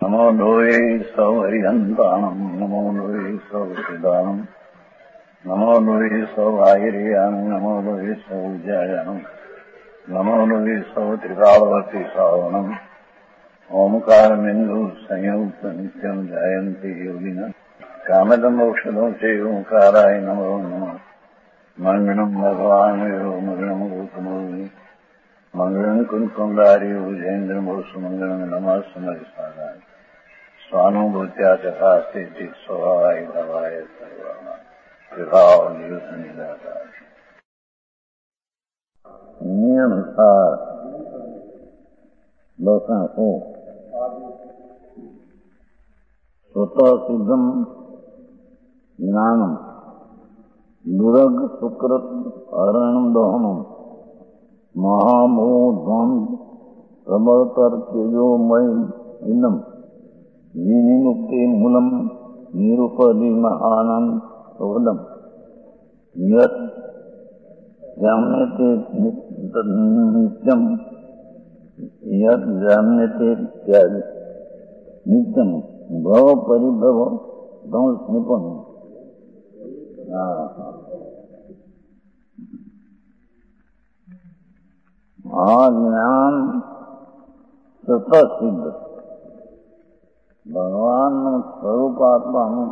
નમો લોહે સૌ હરિહંતાણમ નમો લોહે સૌ સિદાનમ નમો લોહે સૌ આયર્યાણમ નમો લોહે સૌ જયાણમ નમો લોહે સૌ ત્રિકાળવતી સાવણમ ઓમકારમિંદુ સંયુક્ત નિત્યમ જાયંતી યોગિના કામદમોક્ષદો છે ઓંકારાય નમો નમઃ મંગળમ ભગવાન મંગળમ ગૌતમોની મંગળમ કુંકુંડારી ઉજેન્દ્રમોસુ મંગળમ નમઃ સમયસારાય સ્વાનુભૂત્યા ચકાસ્તે સ્વભાવાય ભવાય સર્વમાં વિભાવ નિયુત નિરાકાર નિયમસાર દોષાસો સ્વતઃ સિદ્ધમ જ્ઞાનમ દુરગ સુકૃત હરણમ દોહનમ મહામોધ્વમ પ્રબળતર તેજોમય ઇન્દમ વિનિમુક્તિ મૂલમ નિરુપધિ મહાનંદ સોદમ યત જામ્યતે નિત્યમ યત જામ્યતે નિત્યમ ભવ પરિભવ ધંસ નિપુણ આ જ્ઞાન સતત સિદ્ધ ભગવાનનું સ્વરૂપ આપવાનું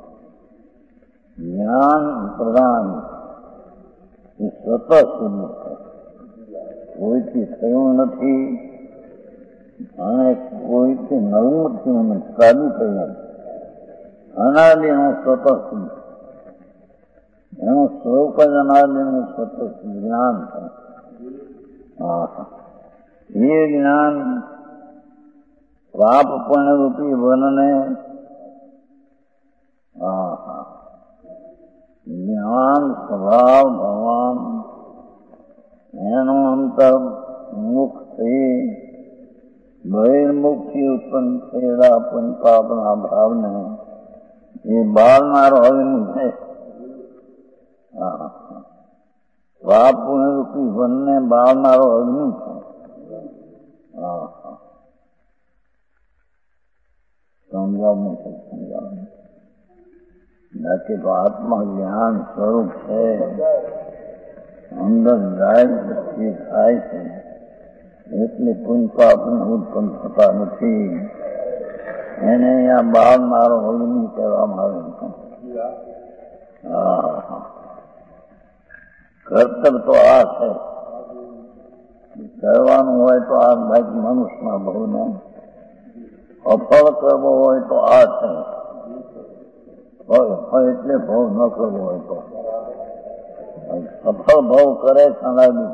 જ્ઞાન પ્રદાન એ સતત સિદ્ધ છે. કોઈથી થયું નથી અને કોઈથી નવું થયું નથી, સાદું થયું નથી. અનાદિનું સતત સિદ્ધ, એનું સ્વરૂપ જ અનાદિનું સતત જ્ઞાન છે. એ જ્ઞાન પાપ પુણ્યરૂપી વનને જ્ઞાન સ્વભાવ ભગવાન એનું અંતર મુખ થઈ બહિર્મુખથી ઉત્પન્ન થયેલા પંચપાપના ભાવને એ બાળનારો અગ્નિ છે. પાપ પુણ્યરૂપી વનને બાળનારો અગ્નિ છે. સમજાવવું છે, સમજાવવું. બાકી તો આત્મા જ્ઞાન સ્વરૂપ છે, અંદર જાય પછી થાય છે, એટલે પુણ્યપાપ ઉત્પન્ન થતા નથી. એને અહીંયા બાળનારો અગ્નિ કહેવામાં આવે છે. કર્તવ્ય તો આ છે, કરવાનું હોય તો આ બાકી મનુષ્યમાં બહુ ને અફળ કરવો હોય તો આ છે, એટલે ભાવ ન કરવો હોય તો સફળ ભાવ કરે સનાદી.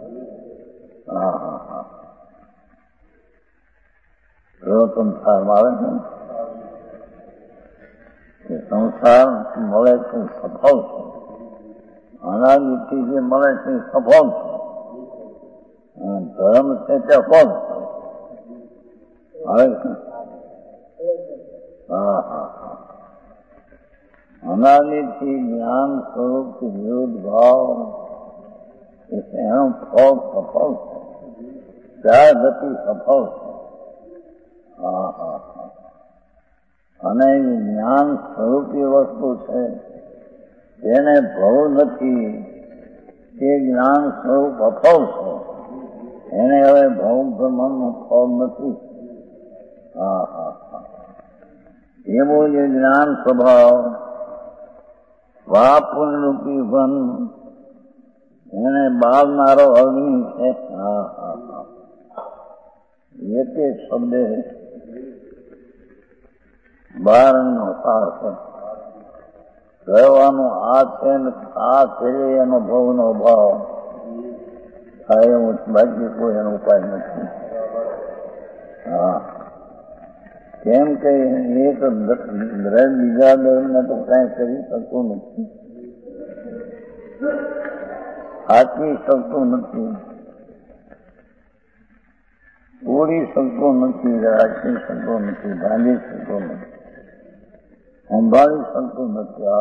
સંસારમાં આવે છે સંસાર મળે છે સફળ છે, અનાદિથી જે મળે છે સફળ છે, ધર્મ છે તે અફળ છે. આવે છે અનાદિથી જ્ઞાન સ્વરૂપ વિરુદ્ધ ભાવ એનું ફળ સફળ છે, ચાર ગતિ સફળ છે. અને જ્ઞાન સ્વરૂપી વસ્તુ છે તેને ભવ નથી, તે જ્ઞાન સ્વરૂપ અફળ છે, એને હવે ભવ ભ્રમણનું ફળ નથી. એવું જે જ્ઞાન સ્વભાવ વાપુણરૂપી વન એને બાળનારો અગ્નિ છે. એક એક શબ્દે 12 સાર છે. કહેવાનું આ છે ને આ છે એનો ભવનો ભાવ થાય એવું બાકી કોઈ એનો ઉપાય નથી. કેમ કે એક દ્રઢ બીજા દ્રઢને તો કઈ કરી શકતું નથી, સાચવી શકતું નથી, તોડી શકતું નથી, રાખી શકતું નથી, બાંધી શકતું નથી, સંભાળી શકતું નથી.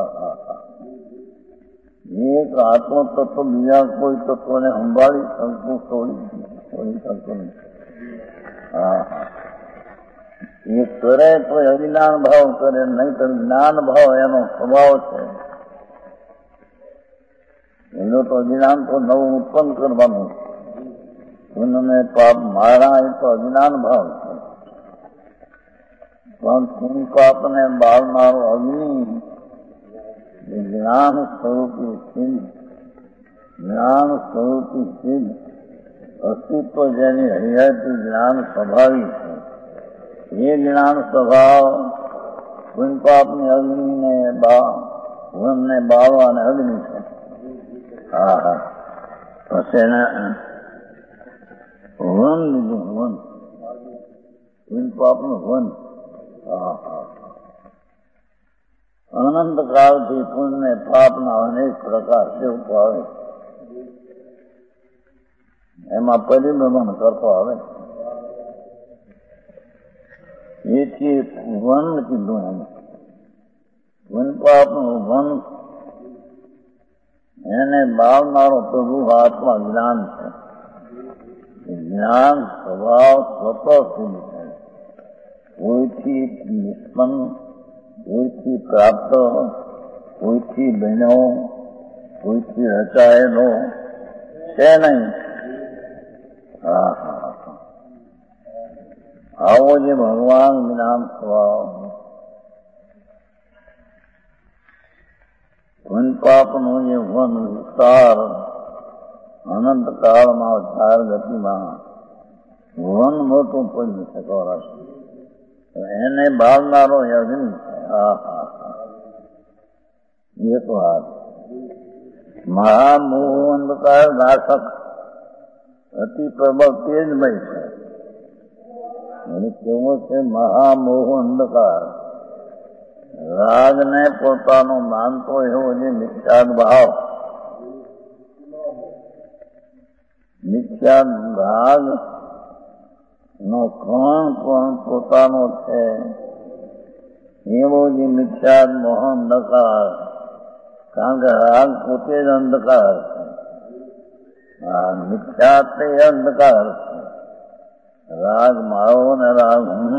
એક આત્મતત્વ બીજા કોઈ તત્વને સંભાળી શકતું તોડી શકતું નથી. એ કરે તો અજ્ઞાન ભાવ કરે, નહીં તો જ્ઞાન ભાવ એનો સ્વભાવ છે. એનો તો અજ્ઞાન તો નવું ઉત્પન્ન કરવાનું. પુણ્યને પાપ મારા એ તો અજ્ઞાન ભાવ છે. પણ પુણ્ય પાપને બાળનારો અગ્નિ જ્ઞાન સ્વરૂપી સિદ્ધ, જ્ઞાન સ્વરૂપી સિદ્ધ અસ્તિત્વ જેની હૈયાથી જ્ઞાન સ્વભાવી છે. એ જ્ઞાન સ્વભાવ પુણ્ય પાપની અગ્નિને વનને બાળવાને અગ્નિ છે. હા હા. પછી એને વન લીધું, વન પુણ્ય પાપનું વન. હા હા. અનંત કાળથી પુણ્ય પાપના અનેક પ્રકાર સેવતો આવે, એમાં પરિભ્રમણ કરતો આવે. એથી વન કીધું એમ. પુણ્ય પાપનું વન એને બાળનારો પ્રભુ આત્મા જ્ઞાન છે. જ્ઞાન સ્વભાવ સ્વતઃસિદ્ધ છે. કોઈથી નિષ્પન્ન, કોઈથી પ્રાપ્ત, કોઈથી બન્યો, કોઈથી રચાયેલો છે નહીં. હા હા. આવો જે ભગવાન જ્ઞાન સ્વભાવ પુણ્ય પાપનું જે વન વિસ્તાર અનંત કાળમાં 4 ગતિમાં વન મોટું પડ્યું છે સૌરાષ્ટ્ર, એને બાળનારો અગ્નિ છે. હા હા હા. એક વાત, મહામોહ અંધકાર નાશક અતિ પ્રબળ તેજમય છે. એને કેવો છે? મહામોહ અંધકાર. રાગને પોતાનો માનતો એવો જે મિથ્યાદ ભાવ, મિથ્યાદ રાગ નો કોણ પણ પોતાનો છે એવો જે મિથ્યાદ મોહ અંધકાર. કારણ કે રાગ પોતે જ અંધકાર છે. આ મિથ્યાદ તે અંધકાર છે. રાગ મારો ને રાગ હું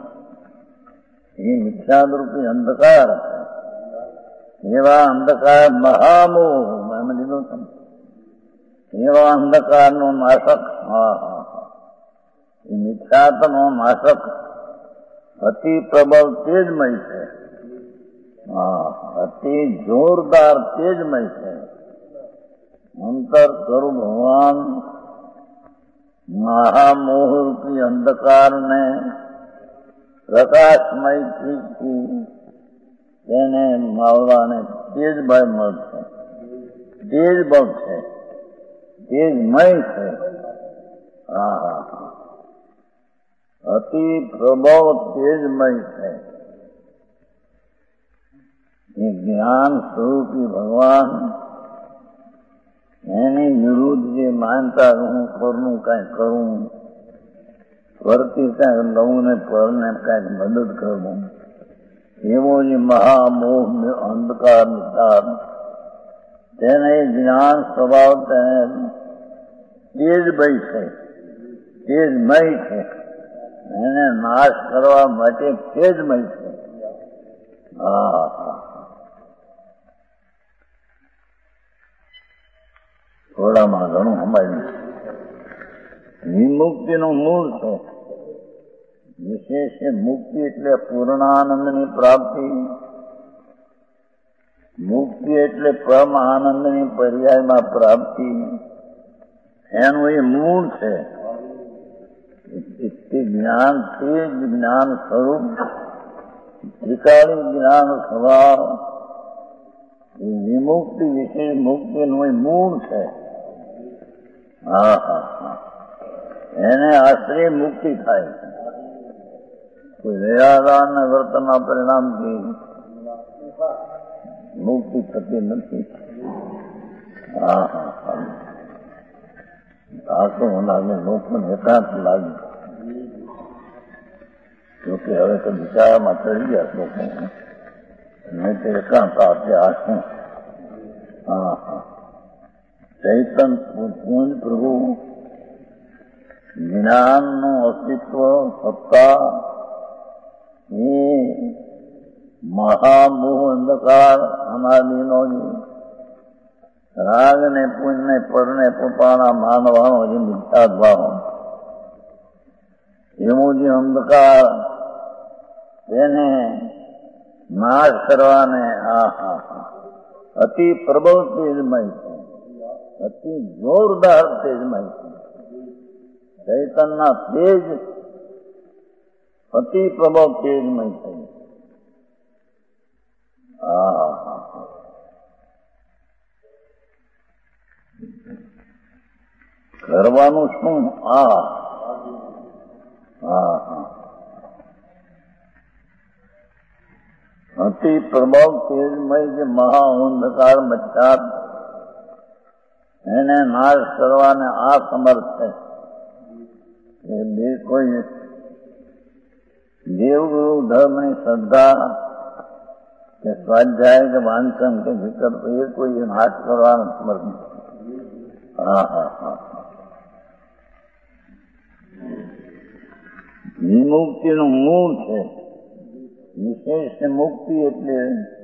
એ મિથ્યાદ રૂપી અંધકાર છે. એવા અંધકાર મહામોહ એમ લીધું છે. એવા અંધકાર નો નાશક. હા હા હા. એ મિથ્યાત નો નાશક અતિ પ્રબળ તેજમય છે. હા, અતિ જોરદાર તેજમય છે. અંતર કરું ભગવાન મહામોહ રૂપી અંધકારને પ્રકાશમયથી તેને માવવાને તેજમય મળશે. તેજબળ છે, તેજમય છે. હા હા હા. અતિ પ્રબળ તેજમય છે. એ જ્ઞાન સ્વરૂપી ભગવાન એની વિરુદ્ધ જે માનતા હું પરનું કઈ કરું, પરથી કઈ લઉં ને પરને કઈક મદદ કરું, એવો જે મહામોહ અંધકાર તેને જ્ઞાન સ્વભાવ તેને તેજમય છે, તેજમય છે. એને નાશ કરવા માટે તેજમય છે. હા હા. થોડામાં ઘણું સમજાયું. વિમુક્તિનું મૂળ છે. વિશેષ મુક્તિ એટલે પૂર્ણાનંદની પ્રાપ્તિ. મુક્તિ એટલે પરમ આનંદની પર્યાયમાં પ્રાપ્તિ. એનું એ મૂળ છે. જ્ઞાન તે જ જ્ઞાન સ્વરૂપ ત્રિકાળી જ્ઞાન સ્વભાવ વિમુક્તિ વિશેષ મુક્તિનું એ મૂળ છે. હા હા હા. એને આશ્રય મુક્તિ થાય છે. કોઈ નિરાધાર ને વર્તનના પરિણામથી મુક્તિ થતી નથી. હા હા હા. આ તો લાગે લોકોને એકાંત લાગે. જોકે હવે તો બિચારામાં ચડી ગયા લોકો, નહીં તો એકાંત આપે આશું. હા હા. ચૈતન પૂંજ પ્રભુ જ્ઞાનનું અસ્તિત્વ, સત્તા એ મહામોહ અંધકાર અનાદિનો રાગ ને પુંજ ને પર ને પોતાના માનવાનો જે મિથ્યા ભાવ એવો જે અંધકાર તેને નાશ કરવાને અતિ પ્રબળ તેજમય છે, અતિ જોરદાર તેજમય છે. ચૈતનના તેજ અતિ પ્રબળ તેજમય છે. કરવાનું શું? અતિ પ્રબળ તેજમય જે મહા અંધકાર મચ્છાર એને નાશ કરવાને આ સમર્થ છે. એ બે કોઈ દેવગુરુ ધર્મની શ્રદ્ધા કે સ્વાધ્યાય કે વાંચન કે વિકલ્પ એ કોઈ નાશ કરવાનો સમર્થ નથી. વિમુક્તિનું મૂળ છે. વિશેષ મુક્તિ એટલે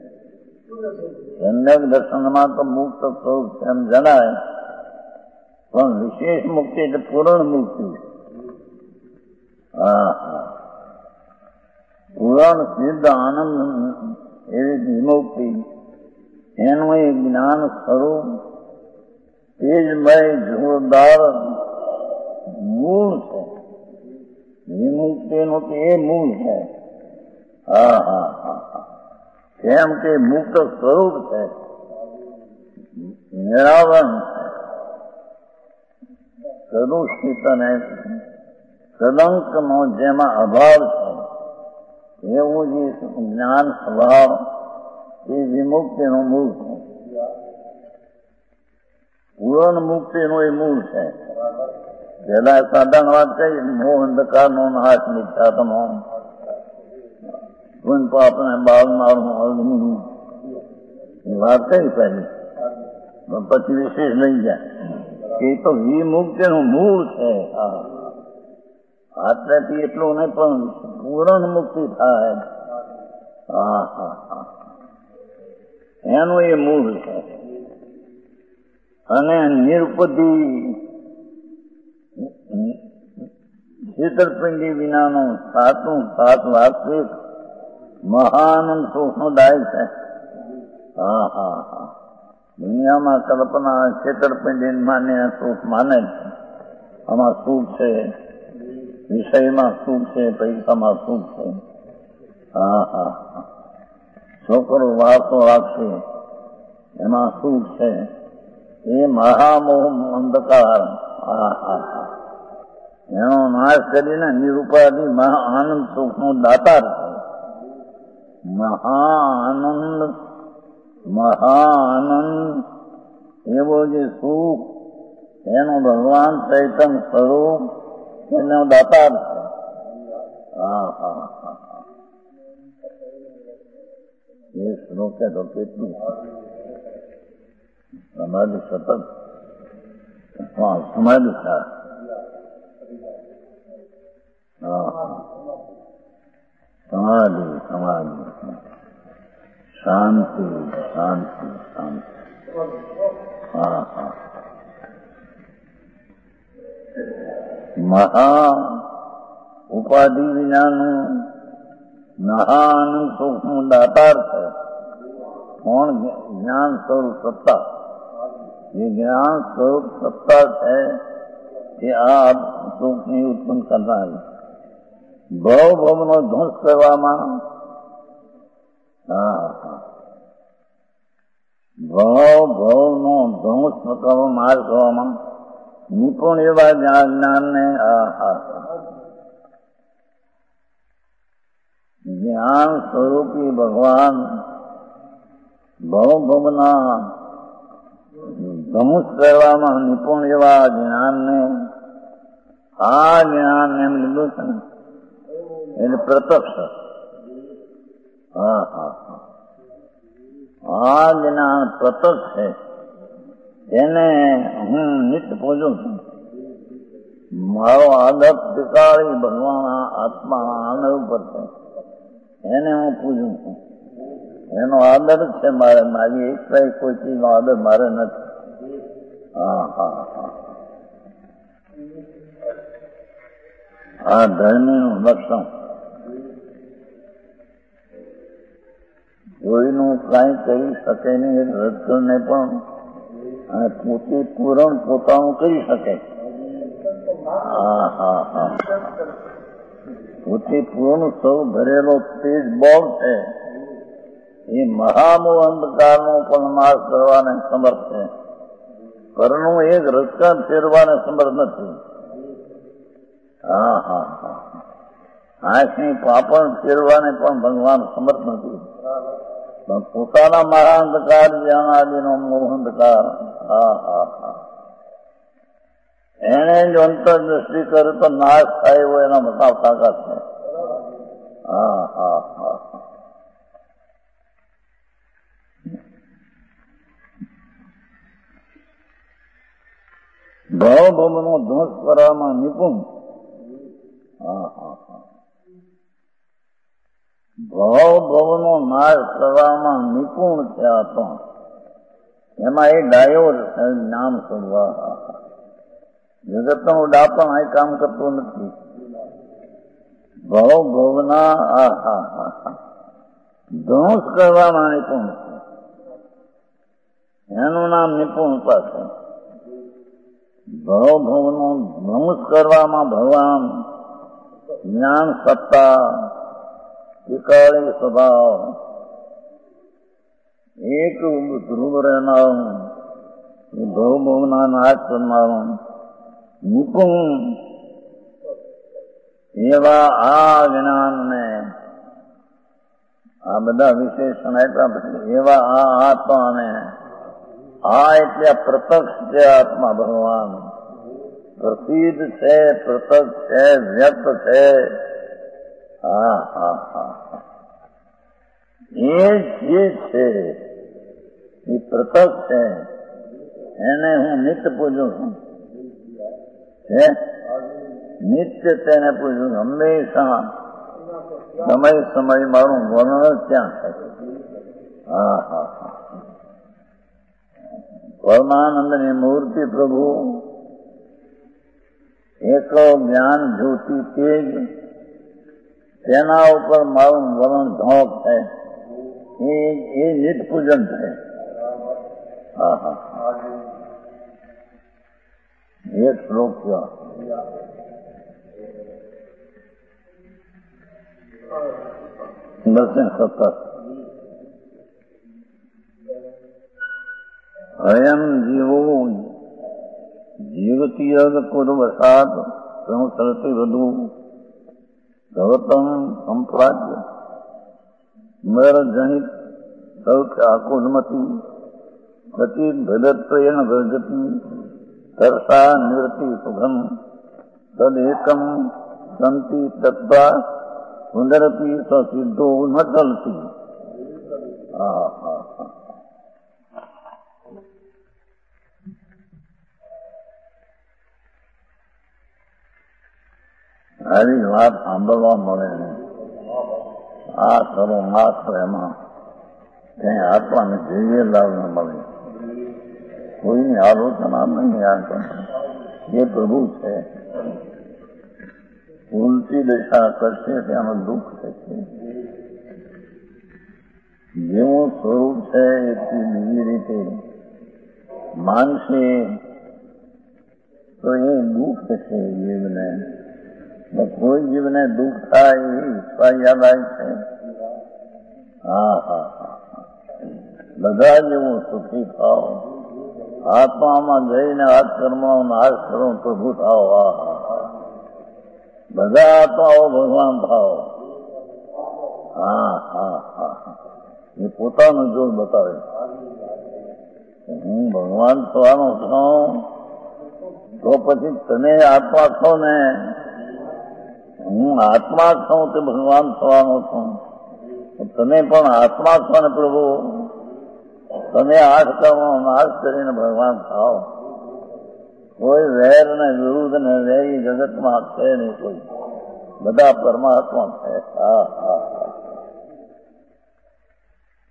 સમ્યક દર્શનમાં તો મુક્ત સ્વરૂપ છે એમ જણાય, પણ વિશેષ મુક્તિ એટલે પૂર્ણ મુક્તિ. પૂર્ણ સિદ્ધ આનંદ એવી વિમુક્તિ એનું એ જ્ઞાન સ્વરૂપ તેજમય જોરદાર મૂળ છે. વિમુક્તિનું તો એ મૂળ છે. કેમ કે મુક્ત સ્વરૂપ છે, નિરાવરણ છે, સદુષિત અને કલંકનો જેમાં અભાવ છે એવું જે જ્ઞાન સ્વભાવ એ વિમુક્તિનું મૂળ છે. પૂર્ણ મુક્તિનું એ મૂળ છે. પેલા સાધારણ વાત કહી, મોહ અંધકારનો નાશ મિથ્યાત્મનો ગુણ પાપને બાળનારું અગ્નિ વાત કઈ પહેલી, પછી વિશેષ લઈ જાય કે તો વિમુક્તિનું મૂળ છે. આટલેથી એટલું નહીં પણ પૂર્ણ મુક્તિ થાય એનું એ મૂળ છે. અને નિરુપધિ છેતરપિંડી વિનાનું સાચું સાત વાસ્તવિક મહાનંદ સુખનું દાય છે. દુનિયામાં કલ્પના છેતરપિંડી માને સુખ માને છે. આમાં સુખ છે, વિષયમાં સુખ છે, પૈસામાં સુખ છે. છોકરો વાતો રાખશે એમાં સુખ છે. એ મહામોહ અંધકાર એનો નાશ કરીને નિરૂપાધિ મહા આનંદ સુખનું દાતાર છે. મહાઆનંદ એવો જે સુખ એનો ભગવાન ચૈતન્ય સ્વરૂપ એનો દાતાર છે. એ શ્લોકે તો કેટલું સમાધિ સતત સમાધિ થાય. સમાધિ સમાધિ શાંતિ શાંતિ શાંતિ. મહા ઉપાધિ વિનાનું મહાનંદ સુખનું દાતાર છે. કોણ? જ્ઞાન સ્વરૂપ સત્તા. જે જ્ઞાન સ્વરૂપ સત્તા છે એ આ સુખની ઉત્પન્ન કરનારી. ભવનો ધ્વંસ કરવામાં ભવનો ધ્વંસ કરવા માર્ગ કરવામાં નિપુણ એવા જ્ઞાનને જ્ઞાન સ્વરૂપી ભગવાન ભવના ધનુષ કરવામાં નિપુણ એવા જ્ઞાનને આ જ્ઞાન એમ લીધું છે ને એટલે પ્રત્યક્ષ. આ જ્ઞાન પ્રત્યક્ષ છે. એને હું નિત્ય પૂજું છું. મારો આદત પિતાળી ભગવાન આત્મા આનંદ ઉપર છે. એને હું પૂજું છું. એનો આદર છે મારે. મારી એક કોઈ ચીજનો આદર મારે નથી. હા હા હા. આ ધર્મીનું લક્ષણ. કોઈનું કાંઈ કરી શકે નહીં રજકરને પણ, અને પોતે પૂરણ પોતાનું કરી શકે. હા હા હા. પોતે પૂર્ણ સૌ ભરેલો તેજ બોલ છે. એ મહામો અંધકારનો પણ નાશ કરવાને સમર્થ છે. પરનું એક રજકર ફેરવાને સમર્થ નથી. હા હા હા. આંખની પાપણ ફેરવાને પણ ભગવાન સમર્થ નથી. પણ પોતાના મહાઅંધકાર જ્ઞાનાદિનો મોહ અંધકાર. હા હા હા. એને જ અંતરદ્રષ્ટિ કરે તો નાશ થાય એવો એના બધા તાકાત છે. હા હા હા. ભાવભવનો ધ્વંસ કરવામાં નિપુણ. હા હા હા. ભાવભવનો નાશ કરવામાં નિપુણ થયા તો એમાં એ ડાયો નામ શોધવા. જગતનું ડાપણ આ કામ કરતું નથી. ભાવભવના ધ્વંસ કરવામાં નિપુણ છે. એનું નામ નિપુણતા છે. ભાવભવનો ધ્વંસ કરવામાં ભગવાન જ્ઞાન સત્તા વિકારી સ્વભાવ એક ધ્રુવ રહેનારું ભાવભવના નાશ કરનારું નિપુણ એવા આ જ્ઞાનને આ બધા વિશેષણ આપ્યા પછી એવા આ આત્માને આ એટલે પ્રત્યક્ષ છે. આત્મા ભગવાન પ્રસિદ્ધ છે, પ્રત્યક્ષ છે, વ્યક્ત છે. હા હા હા. એ જે છે એ પ્રત્યક્ષ છે. એને હું નિત્ય પૂજું છું. નિત્ય તેને પૂજું. હંમેશા સમય મારું વર્ણન ત્યાં થાય. હા હા હા. પરમાનંદની મૂર્તિ પ્રભુ એકલો જ્ઞાન જ્યોતિ તેજ તેના ઉપર મારું વર્ણન ઢોક છે. એ નિત પૂજન છે. હા હા. એક શ્લોક છે. દર્શન સતત અયમ જીવો જીવતી યદ કુર્વસાદ સંસરતી વધુ ધવતમ સંપ્રાજ્ય મર જનિત સૌખ્ય આકુલમતી ગતિ ભદત્રેણ ભજતી તરસા નિવૃત્તિ સુખમ તદેકમ સંતિ તત્વા સુંદરતી સિદ્ધો ન ચલતી. હા હા હા. આવી વાત સાંભળવા મળે ને આ કરો માત્ર એમાં કઈ આત્માને જોઈએ લાભ ન મળે. કોઈની આલોચના નહીં. આ એ પ્રભુ છે. ઉલટી દશા કરશે ત્યાંનું દુઃખ થશે. જેવું સ્વરૂપ છે એટલી બીજી રીતે માનશે તો એ દુઃખ થશે જીવને. કોઈ જીવને દુઃખ થાય એ ઈચ્છા યાદ આવી છે. હા હા હા. બધા જેવું સુખી થાવ. આત્મામાં જઈને આ કર્મનો નાશ કરો પ્રભુ થાવ. હા હા. બધા આત્માઓ ભગવાન થાવ. હા હા હા. એ પોતાનું જોર બતાવે. હું ભગવાન થવાનો છું તો પછી તમે આત્મા છો ને. હું આત્મા છું તે ભગવાન થવાનો છું. તમે પણ આત્મા છો ને પ્રભુ. તમે 8 કર્મનો નાશ કરીને ભગવાન થાવ. કોઈ વેર ને વિરુદ્ધ ને વેરી જગતમાં છે નહીં કોઈ. બધા પરમાત્મા છે. હા હા હા.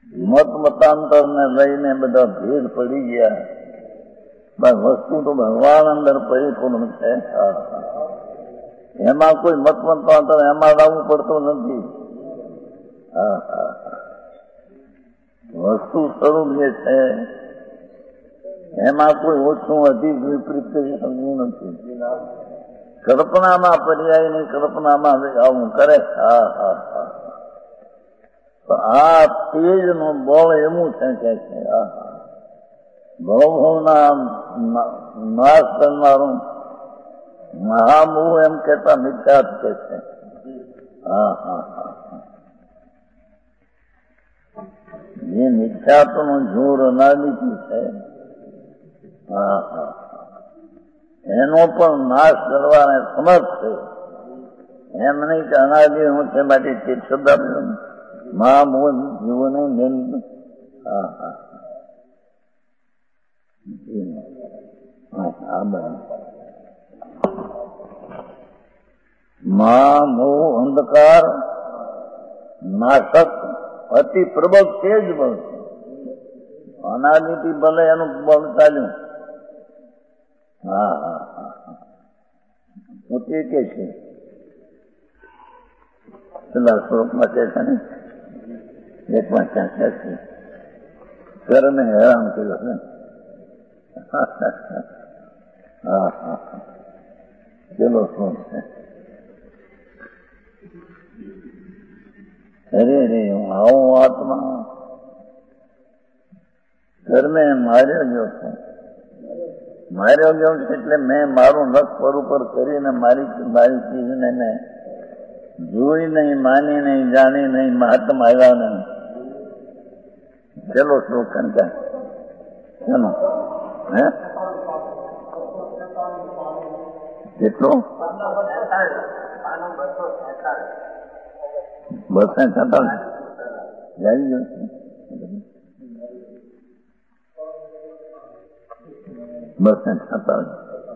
મતાંતર ને લઈને બધા ભેદ પડી ગયા. બસ વસ્તુ તો ભગવાન અંદર પરિપૂર્ણ છે. એમાં કોઈ મતાંતર એમાં લાવવું પડતું નથી. વસ્તુ સ્વરૂપ જે છે એમાં કોઈ ઓછું અધિક વિપરીત કરી શકવું નથી. કલ્પનામાં પર્યાયની કલ્પનામાં આવું કરે. તો આ તેજ નું બળ એવું છે કે ભવભવના નાશ કરનારું મહામોહ એમ કેતા મિથ્યાત કે છે. જે મિથ્યાત નું જોર અનાદિથી છે એનો પણ નાશ કરવાને સમર્થ છે. એમ નહીં કે અનાદિ હું છે માટે તે શબ્દ મહામોહ જીવન મહામોહ અંધકાર નાશક અતિ પ્રબળ તેજ બળ છે. અનાદિથી ભલે એનું બળ ચાલ્યું. પોતે કે છે પેલા શ્લોકમાં કે છે ને એકમાં ક્યાં છે કરને હેરાન કર્યો છે. પેલો શ્લોક છે. અરે રે હું આવું આત્મા કરને માર્યો ગયો છું. માર્યો ગયો છે એટલે મેં મારું નખ પર ઉપર કરીને મારી ચીજને મેં જોઈ નહીં, માની નહીં, જાણી નહીં, મહાત્મા આવ્યા નહીં. ચલો શ્લોક કંકા ચલો હે કેટલો 246 આવી ગયો છે. 246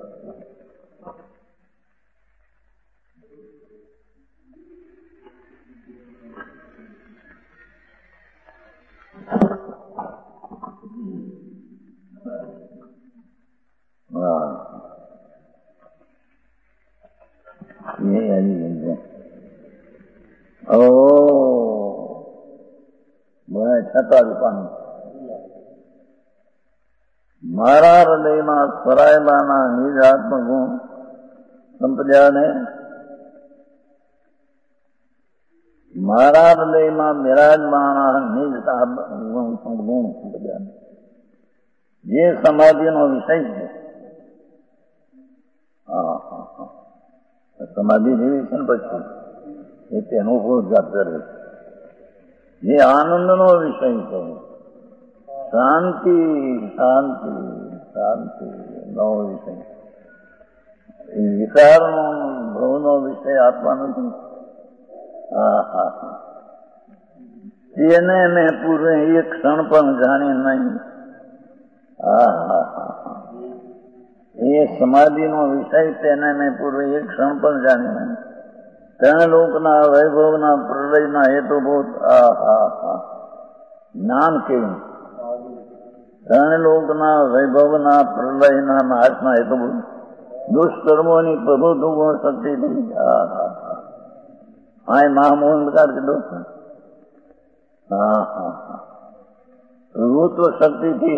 પાનું મારા હૃદયમાં સ્વરાયેલાના નિજ આત્મગુણ સંપદ્યાને મારા હૃદયમાં બિરાજમાના નિજ ગુણ સંપદ્યાને જે સમાધિનો વિષય છે. સમાધિ જેવી છે ને પછી એ તેનો ઉદ્ઘાટ કરે છે. જે આનંદનો વિષય છે. શાંતિ શાંતિ શાંતિ નો વિષય. એ વિકારનો ભવનો વિષય આત્મા નથી. તેને મેં પૂર્વે એક ક્ષણ પણ જાણી નહીં. એ સમાધિનો વિષય તેને મેં પૂર્વે એક ક્ષણ પણ જાણી નહીં. ત્રણ લોકના વૈભવના પ્રલયના હેતુભૂત જ્ઞાન કેવું. ત્રણ લોકના વૈભવના પ્રલયના નાશના હેતુભૂત દુષ્કર્મોની પ્રભુત્વ ગુણ શક્તિથી મહામોહન પ્રકાર કીધો. પ્રભુત્વ શક્તિથી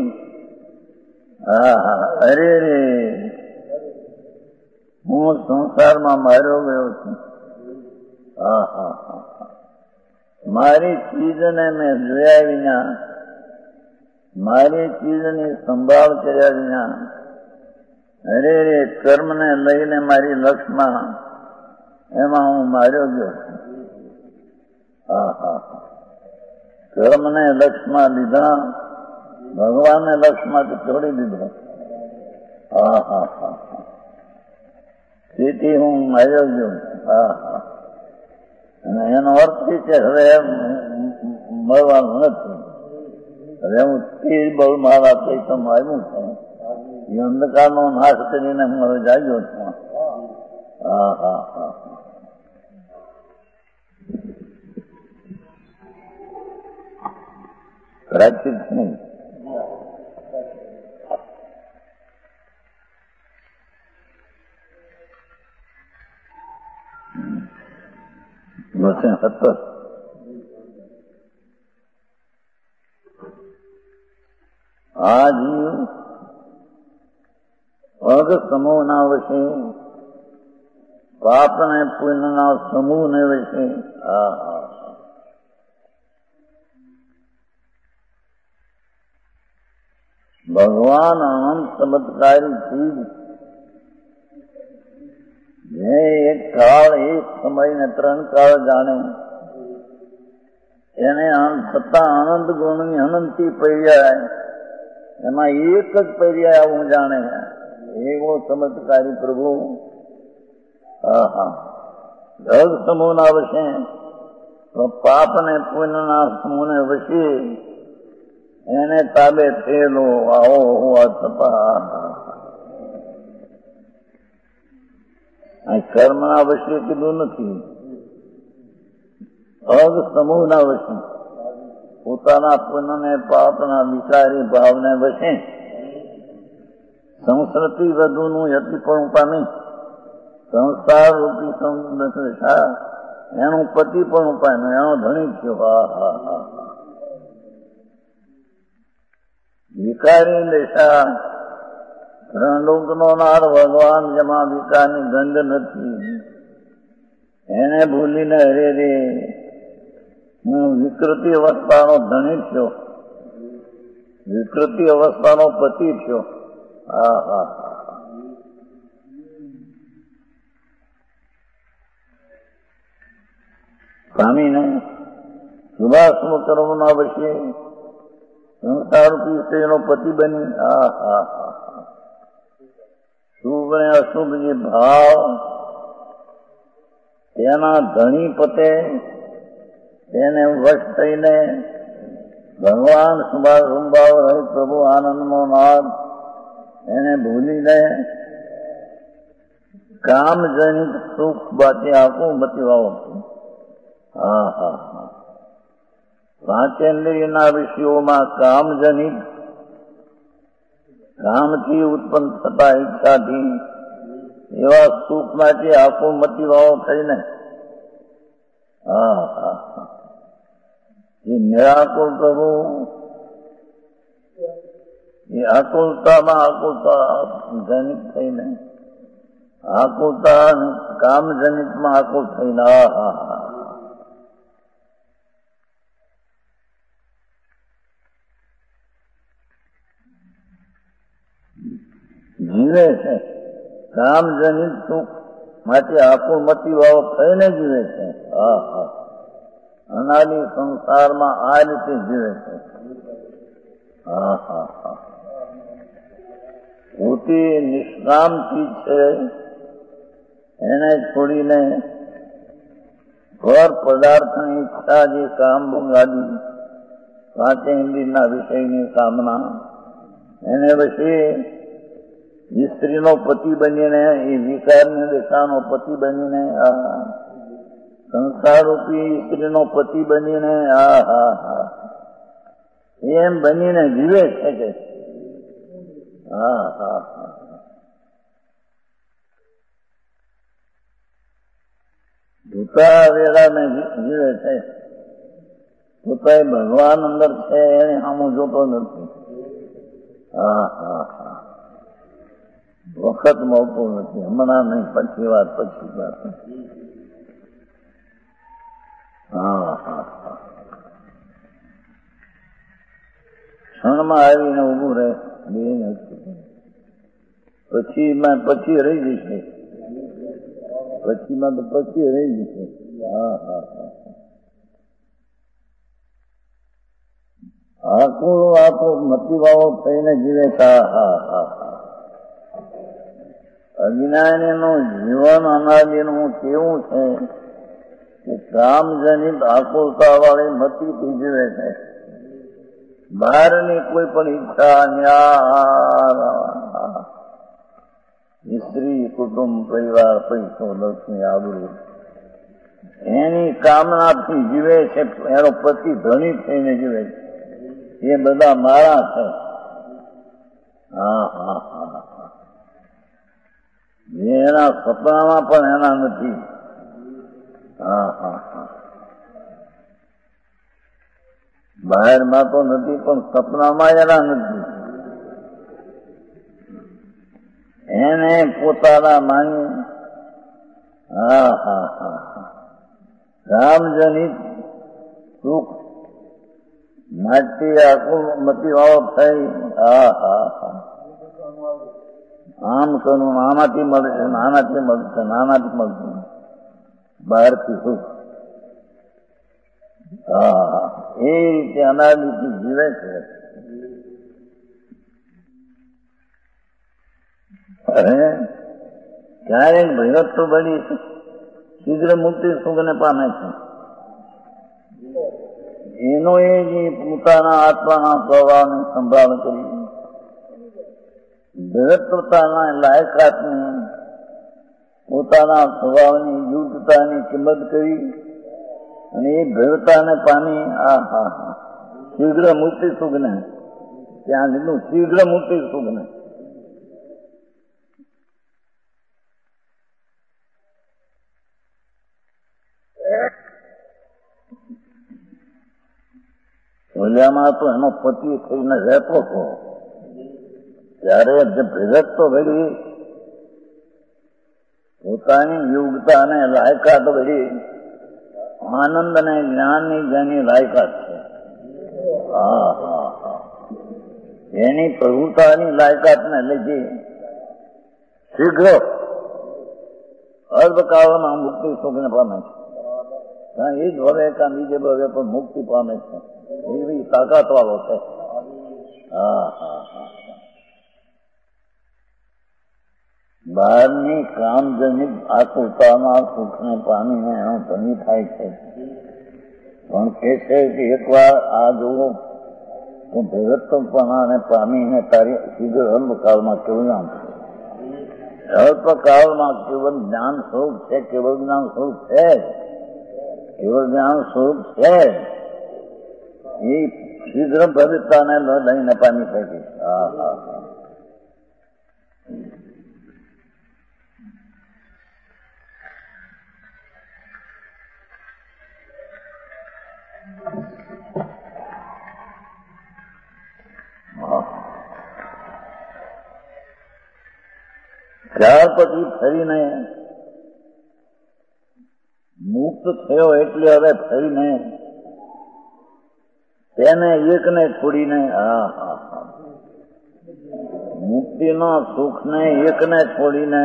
અરે રે હું સંસારમાં માર્યો ગયો છું. મારી ચીજને મેં જોયા વિના, મારી ચીજની સંભાળ કર્યા વિના, અરે રે કર્મને લઈને મારી લક્ષમાં એમાં હું માર્યો ગયો છું. કર્મને લક્ષમાં લીધા, ભગવાનને લક્ષમાંથી છોડી દીધો. તેથી હું માર્યો ગયો. અને એનો અર્થ એ કે હવે મળવાનું નથી. હવે હું તે બળ મારા ચૈતન્ય આવ્યું છે. એ અંધકારનો નાશ કરીને હું હવે જાગ્યો છું. પ્રાચીન નહીં. બસ 70. આ જીવ અગ સમૂહના વશે, પાપ ને પુણ્યના સમૂહને વશે. ભગવાન અનંત ચમત્કારી ચીજ, જે એક કાળ એક સમય ને 3 કાળ જાણે, એને છતાં આનંદ ગુણની અનંતી પર્યાય, એમાં એક જ પર્યાય આવું જાણે, એવો ચમત્કારી પ્રભુ. જગ સમૂહના વશે, પાપ ને પુણ્યના સમૂહને વશે, એને તાબે થયેલો આવો હોવા છતાં કર્મના વશે કીધું નથી. અગ સમૂહના વશે, પોતાના પુણ્યને પાપના વિકારી ભાવને વશે સંસ્કૃતિ વધુનું યતિપણું પામી, સંસાર રૂપી સંસાર એનું પતિ પણ પામ્યું, એનો ધણી થયો. વિકારી દશા રણડુંકનો નાર ભગવાન, જેમાં વિકારની ગંધ નથી, એને ભૂલીને હરે રે હું વિકૃતિ અવસ્થાનો ધણી થયો, વિકૃતિ અવસ્થાનો પતિ થયો. સ્વામીને શુભાશુભ કર્મના વશે સંસારૂપી સ્ત્રીનો પતિ બની. શુભ ને અશુભ જે ભાવ તેના ધણી પતે, તેને વશ થઈને ભગવાન શુભાશુભ ભાવ રહે પ્રભુ આનંદનો નાદ, એને ભૂલીને કામજનિત સુખ બાકી આખું બતીવાઓ. પાંચેન્દ્રિયના વિષયોમાં કામજનિત, કામથી ઉત્પન્ન થતા ઈચ્છાથી એવા સુખ માટે આખું મતીવાઓ થઈને એ નિરાકુલ પ્રભુ, એ આકુલતામાં આકુલતા જનિત થઈને, આકુલતા કામજનિતમાં આકુલ થઈને જીવે છે. કામજનિત સુખ માટે આકુલ મતીવાળો થઈને જીવે છે. અનાદિ સંસારમાં આ રીતે જીવે છે. પોતે નિષ્કામ ચીજ છે, એને છોડીને ઘર પદાર્થની ઈચ્છા, જે કામ ભોગાદી પાંચેન્દ્રિયના વિષયની કામના, એને વશે સ્ત્રીનો પતિ બનીને, એ વિકારની દશાનો પતિ બનીને, સંસારરૂપી સ્ત્રીનો પતિ બનીને એમ બનીને જીવે છે કે ભૂતા વેળાને જીવે છે. પોતા ભગવાન અંદર છે એને સામું જોતો નથી. વખત મળતો નથી. હમણાં નહીં, પછી વાત. ક્ષણમાં આવીને ઉભું રહે, પછી રહી જશે. પછીમાં તો પછી રહી જશે. આકુલ મતીવાળો થઈને જીવે. અજ્ઞાનીનું જીવન અનાદિનું કેવું છે કે કામજનિત આકુલતા વાળી મતીથી જીવે છે. બહારની કોઈ પણ ઈચ્છા, સ્ત્રી, કુટુંબ, પરિવાર, પૈસો, લક્ષ્મી, આબરૂ, એની કામનાથી જીવે છે. એનો પતિ ધણી થઈને જીવે છે. એ બધા મારા છે. હા હા હા હા. એના સપનામાં પણ એના નથી. હા હા હા. બહારમાં તો નથી પણ સપનામાં એના નથી. એને પોતાના માની. હા હા હા હા. રામજનિત સુખ માટી આકુમતી વાળો થઈ. હા હા હા. આમ કરું આનાથી મળશે, નાનાથી મળશે, નાનાથી મળશે, બહારથી સુખ. હા, એ રીતે અનાદિથી જીવે છે. ક્યારેક ભગત તો બધી શીઘ્ર મુક્તિ સુખને પામે છે. એનો એ જે પોતાના આત્માના સ્વભાવને સંભાળ કરી ભગતતાના લાયકાતની પોતાના સ્વભાવની યુદ્ધતાની કિંમત કરી અને એ ભગવતાને પામી. આ હા હા. શીઘ્ર મુક્તિ સુખને ત્યાં લીધું. શીઘ્ર મુક્તિ સુખને ઓલિયામાં તો એનો પતિ થઈને રહેતો હતો ત્યારે જે ભેગત તો ભરી પોતાની યોગ્યતા અને લાયકાત ભરી આનંદ અને જ્ઞાનની જેની લાયકાત છે. હા હા હા. એની પ્રભુતાની લાયકાતને લીધી શીઘ્ર અર્ધકાળમાં મુક્તિ સુખને પામે છે. એ જ ભવે કાં બીજે ભવે પણ મુક્તિ પામે છે. એવી તાકાત વાળો છે. હા હા હા. બહારની કામજનિત આકુલતાના સુખને પામીને એનો ધની થાય છે. પણ કે છે કે એકવાર આ જોવો તો ભગતપણાને પામીને તારી શીઘ્ર અલ્પકાળમાં કેવું નામ છે. અલ્પકાળમાં કેવળ જ્ઞાન સ્વરૂપ છે. કેવળ જ્ઞાન સ્વરૂપ છે. કેવળ જ્ઞાન સ્વરૂપ છે. એ શીઘ્ર ભગતતાને લઈને પામી શકે. હા હા હા. ત્યાર પછી ફરીને મુક્ત થયો એટલે હવે ફરીને તેને એકને છોડીને. હા હા હા. મુક્તિના સુખને એકને છોડીને,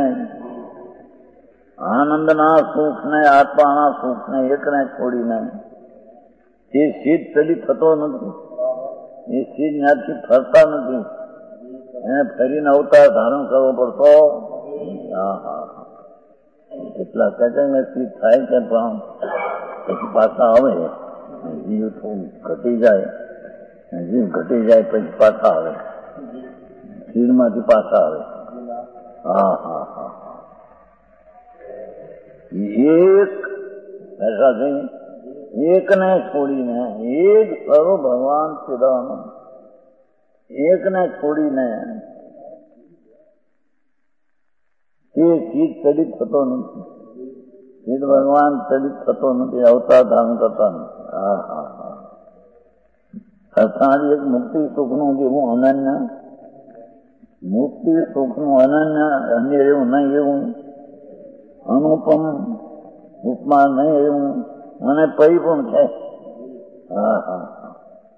આનંદના સુખને, આત્માના સુખને એકને છોડીને એ સિદ્ધ કદી થતો નથી. એ સિદ્ધ ત્યાંથી ફરતા નથી. એને ફરીને અવતાર ધારણ કરવો પડતો. હા હા. કેટલા સેકન્ડ સિદ્ધ થાય છે પણ પછી પાછા આવે. જીવ થોડું ઘટી જાય. જીવ ઘટી જાય પછી પાછા આવે. શીરમાંથી પાછા આવે. હા હા હા. એક ऐसा नहीं એકને છોડીને એક સર્વ ભગવાન ચિદાનંદ એકને છોડીને તે ચીજ ચલિત થતો નથી. ચિદ ભગવાન ચલિત થતો નથી. અવતાર ધારણ કરતા નથી. હા હા હા. અર્થાત એક મુક્તિ સુખનું જેવું અનન્ય, મુક્તિ સુખનું અનન્ય અન્ય એવું નહીં, એવું અનુપમ ઉપમા નહીં એવું અને પરિપૂર્ણ છે. હા હા હા.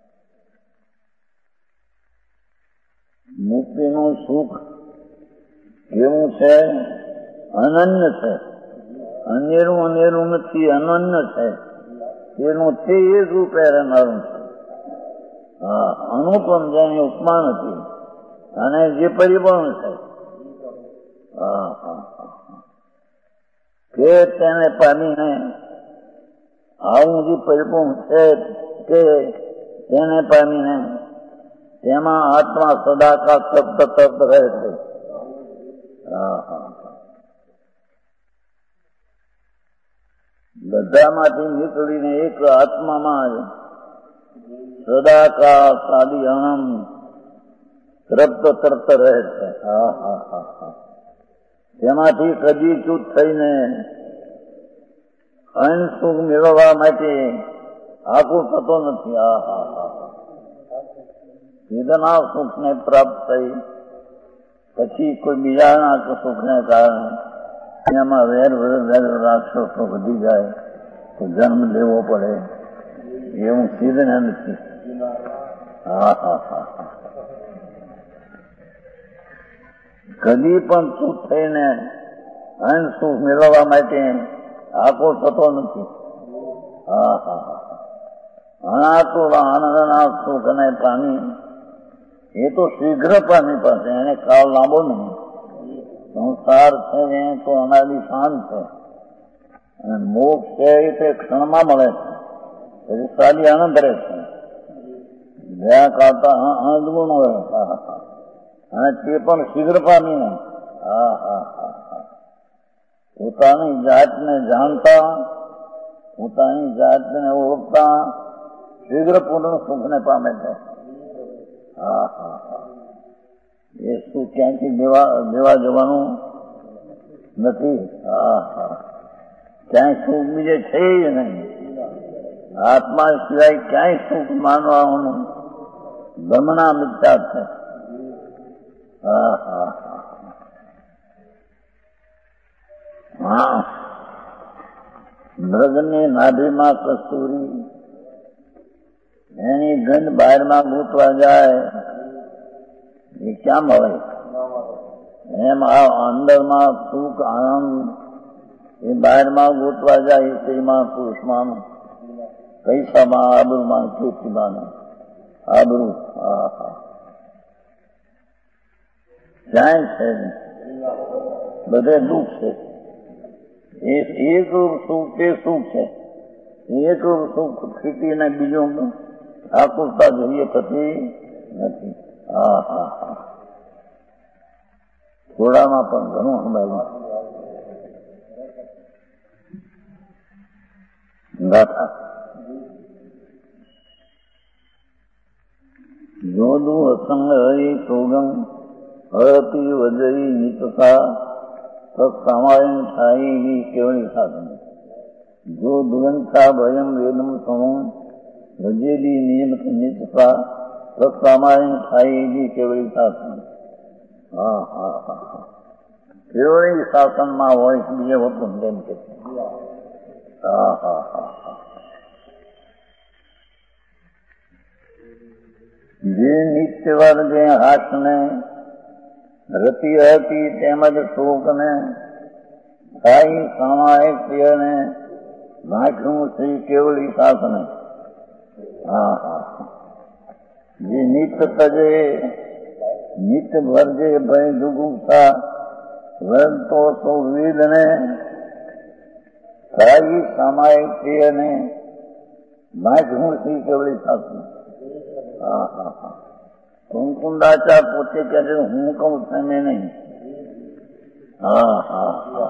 મુક્તિનું સુખ એવું છે, અનન્ય છે. અનેરું નથી, અનન્ય છે. તેનું તે એક રૂપે રહેનારું છે. હા, અનુપમ જેની ઉપમા નથી અને જે પરિપૂર્ણ છે. હા હા હા. કે તેને પામીને આવું જે પરિપૂર્ણ છે કે તેને પામીને તેમાં આત્મા સદાકાળ તપ્ત રહે છે. હા હા. બધામાંથી નીકળીને એક આત્મામાં સદાકાળ સાદી આનંદ તરત તરત રહે છે. હા હા હા હા. તેમાંથી કદી ચૂત થઈને અન્ય સુખ મેળવવા માટે આકુળ થતો નથી. હા હા હા. વેદના સુખને પ્રાપ્ત થઈ પછી કોઈ બીજાના સુખને કારણે એમાં વેર રાક્ષસો વધી જાય તો જન્મ લેવો પડે એવું સિદ્ધ નથી. હા હા હા. કદી પણ ચૂપ થઈને અન્ય સુખ મેળવવા માટે આકુળ થતો નથી. હા હા હા. અનાતુર આનંદના સુખને પામી એ તો શીઘ્ર પામી પાસે એને કાળ લાંબો નહીં. સંસાર છે એ તો અનાદિ શાંત છે અને મોક્ષ છે એ તે ક્ષણમાં મળે છે. પછી સાદી આનંદ રહે છે. ગયા કાળતા અનદગુણ હોય અને તે પણ શીઘ્ર પામીને હા હા હા હા. પોતાની જાતને જાણતા પોતાની જાતને ઓળખતા શીઘ્ર પૂર્ણ સુખને પામે છે. હા હા હા. એ સુખ ક્યાંથી દેવા જવાનું નથી. હા હા. ક્યાંય સુખ બીજે છે જ નહીં. આત્મા સિવાય ક્યાંય સુખ માનવાનું ગમના મિથ્યા છે. હા હા હા. મૃગની નાભીમાં કસ્તુરી એની ગંધ બહારમાં ગૂંથવા જાય એ ક્યાં મળે? એમ આ અંદરમાં સુખ આનંદ એ બહારમાં ગૂંથવા જાય સ્ત્રીમાં પુરુષમાં પૈસામાં આબરૂમાં કીર્તિમાં આબરૂ. હા હા. ક્યાંય છે બધે દુઃખ છે. એક સુખ તે સુખ છે. એક સુખ સ્થિતિને બીજું આકુરતા જોઈએ થતી નથી. હા હા હા. થોડામાં પણ ઘણું સંભાળ્યું. ગાથા જોદુ અસંગ હરી સોગમ હરતી વજઈ નિતસા તત્સમાયન થાય કેવળી સાધન જો દુરંતા ભયમ વેદમ સમમ વજેલી નિયમિત નિતસા તત્સમાયન થાય કેવળી સાધન. હા હા હા. કેવળી શાસનમાં હોય બીજે હોતું તેમ કે. હા હા હા હા. જે નિત્ય વર્ગે હાથને રતિ હતી તેમજ શોકને સાઈ સામાયિક પ્રિયને નાખ્યું શ્રી કેવળી શાસને. હા હા. જે નિત્ય તજે નિત્ય વર્જે ભય જુગુપ્સા વરતો તો વિદને સાઈ સામાયિક પ્રિયને નાખ્યું શ્રી કેવળી શાસને. હા હા હા. કુંકુંદાચાર પોતે કહે છે હું કહું તમે નહીં. હા હા હા.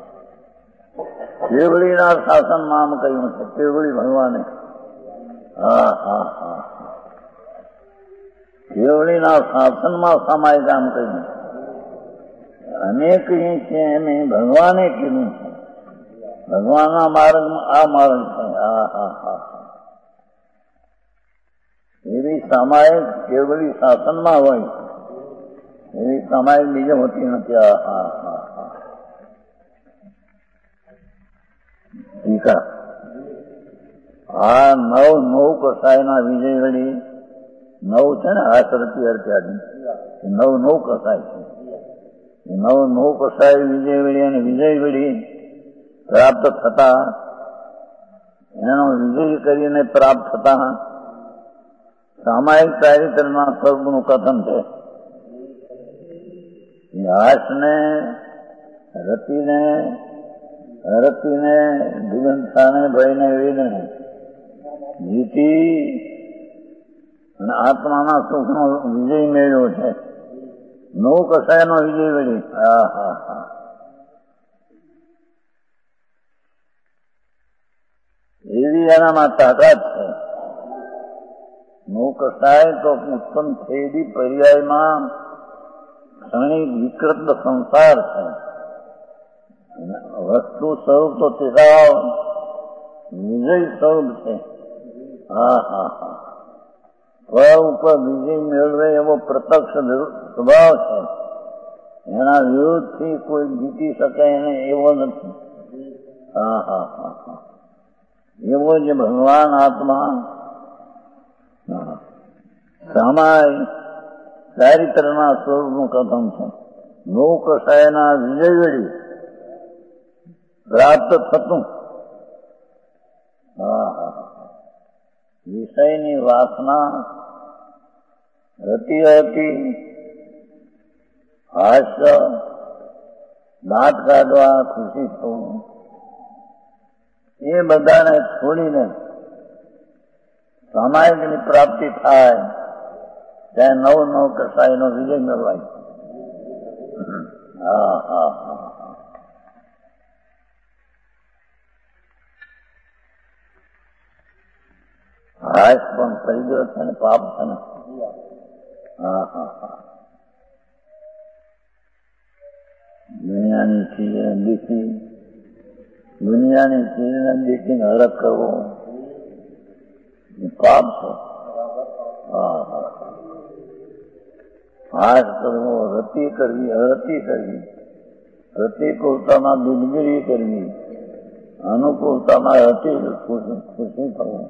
કેવળીના શાસનમાં આમ કહ્યું છે. કેવળી ભગવાને. હા હા હા. કેવળીના શાસનમાં સમાય કામ કહ્યું. અનેક છે એમ ભગવાને કીધું છે. ભગવાનના માર્ગમાં આ માર્ગ છે. હા હા હા. એવી સામાયિક કેવળી શાસનમાં હોય એવી સામાયિક બીજે હોતી નથી. હા હા હા હા. ટીકા આ નવ કસાયના વિજય વળી નવ છે ને આસરતી અર્થાદી નવ કસાય છે. નવ કસાય વિજય વળી અને વિજય વળી પ્રાપ્ત થતા એનો વિજય કરીને પ્રાપ્ત થતા સામાયિક ચારિત્રના સ્વરૂપનું કથન છે. હાસને રતિને દિગંતાને ભયને વેદને જીતી અને આત્માના સુખનો વિજય મેળવ્યો છે. નવ કસાયનો વિજય વળી. હા હા હા. એવી એનામાં તાકાત છે. મોક્ષાય તો ઉત્પન્ન થયેલી પર્યાયમાં ક્ષણિક વિકૃત સંસાર છે. વસ્તુ સ્વરૂપ તો તેરાવ વિજય સ્વરૂપ છે. હા હા હા, ફળ ઉપર વિજય મેળવે એવો પ્રત્યક્ષ સ્વભાવ છે. એના વિરોધથી કોઈ જીતી શકે એને એવો નથી. હા હા હા હા, એવો જે ભગવાન આત્મા સામાય ચારિત્રના સ્વરૂપનું કથન છે. લોકશાયના વિજય વેળી પ્રાપ્ત થતું. હા હા, વિષયની વાસના હતી હતી, હાસ્ય, દાંત કાઢવા, ખુશી થવું, એ બધાને છોડીને સામાયિકની પ્રાપ્તિ થાય ત્યાં નવ કસાયનો વિજય મેળવાય. હા હા હા, હાશ પણ થઈ ગયો છે ને, પાપ છે ને. હા હા હા, દુનિયાની ચીજને દેખી, દુનિયાની ચીજને દેખીને હરખ કરવો પાપ છે. હા હા, હાશ કરવો, રતિ કરવી, હરતિ કરવી, પ્રતિકૂળતામાં દિલગીરી કરવી, અનુકૂળતામાં ખુશી થવું.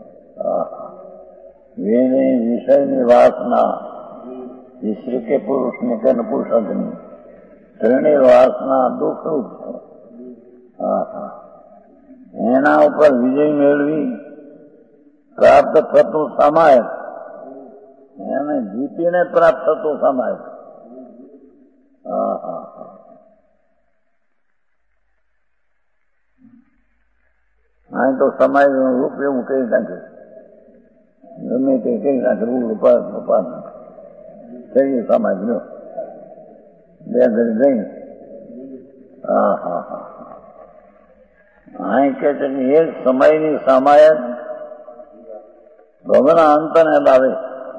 વિષયની વાસના સ્ત્રી કે પુરુષની કે નપુંસકની ત્રણેય વાસના દુઃખરૂપ છે. એના ઉપર વિજય મેળવી પ્રાપ્ત થતું સામાયિક, એને જીતીને પ્રાપ્ત થતું સામાયિક. અહીં તો સમાજ રૂપ એવું કહી નાખે, ગમે તે કહી નાખે, રૂપાસ થઈ સમાજ લો બે ઘડી જઈ. હા હા હા, અહીં કે છે કે એક સમયની સામાયિક ભવના અંતને લાવે,